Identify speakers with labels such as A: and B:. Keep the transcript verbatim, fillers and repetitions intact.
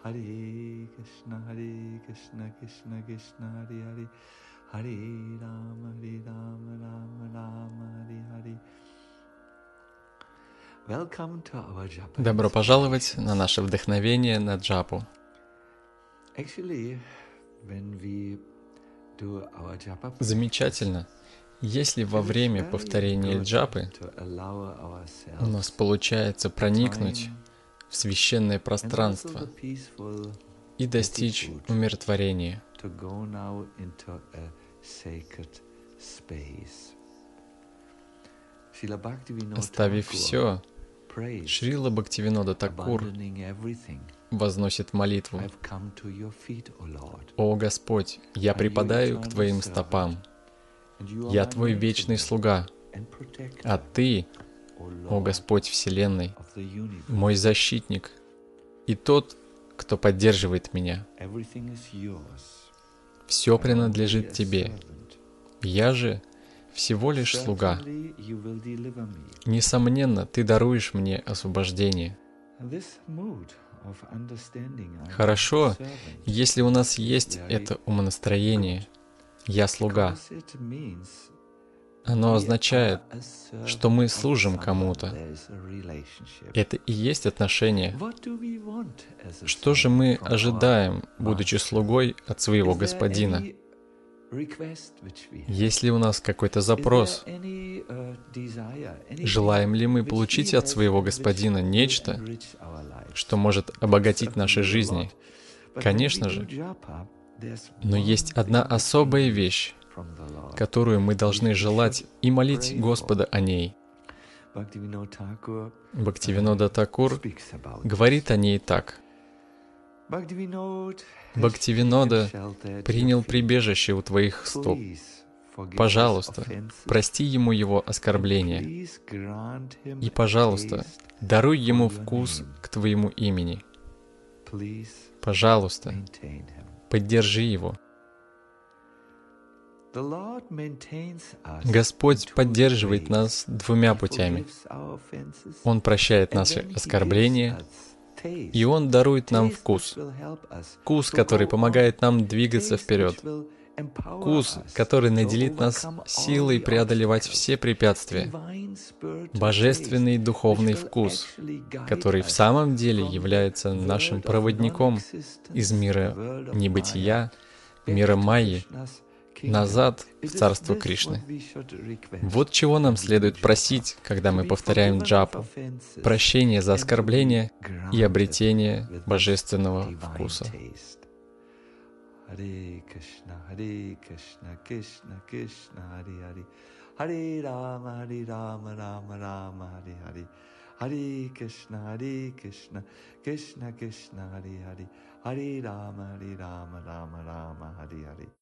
A: Hare Krishna, Hare Krishna, Krishna Krishna, Hare Hare, Hare Rama, Hare Rama, Rama Rama, Hare Hare. Welcome to our Japa.
B: Добро пожаловать на наше вдохновение на джапу.
A: Actually, when we do our Japa,
B: Замечательно, если во время повторения джапы у нас получается проникнуть в священное пространство и достичь умиротворения. Оставив все, Шрила Бхактивинода Такур возносит молитву: «О Господь, я припадаю к Твоим стопам. Я Твой вечный слуга, а Ты, о Господь Вселенной, мой защитник и тот, кто поддерживает меня. Все принадлежит Тебе. Я же всего лишь слуга. Несомненно, Ты даруешь мне освобождение». Хорошо, если у нас есть это умонастроение «Я слуга». Оно означает, что мы служим кому-то. Это и есть отношения. Что же мы ожидаем, будучи слугой от своего господина? Есть ли у нас какой-то запрос? Желаем ли мы получить от своего господина нечто, что может обогатить наши жизни? Конечно же. Но есть одна особая вещь, которую мы должны желать и молить Господа о ней. Бхактивинода Такур говорит о ней так: «Бхактивинода принял прибежище у Твоих стоп. Пожалуйста, прости ему его оскорбления. И, пожалуйста, даруй ему вкус к Твоему имени. Пожалуйста, поддержи его». Господь поддерживает нас двумя путями. Он прощает наши оскорбления, и Он дарует нам вкус. Вкус, который помогает нам двигаться вперед. Вкус, который наделит нас силой преодолевать все препятствия. Божественный духовный вкус, который в самом деле является нашим проводником из мира небытия, мира Майи, назад в царство Кришны. Вот чего нам следует просить, когда мы повторяем джапу: прощение за оскорбление и обретение божественного вкуса.
A: Hare Krishna, Hare Krishna, Krishna Krishna, Hare Hare, Hare Rama, Hare Rama, Rama Rama, Hare Hare, Hare Krishna, Hare Krishna, Krishna Krishna, Hare Hare, Hare Rama, Hare Rama, Rama Rama, Hare Hare.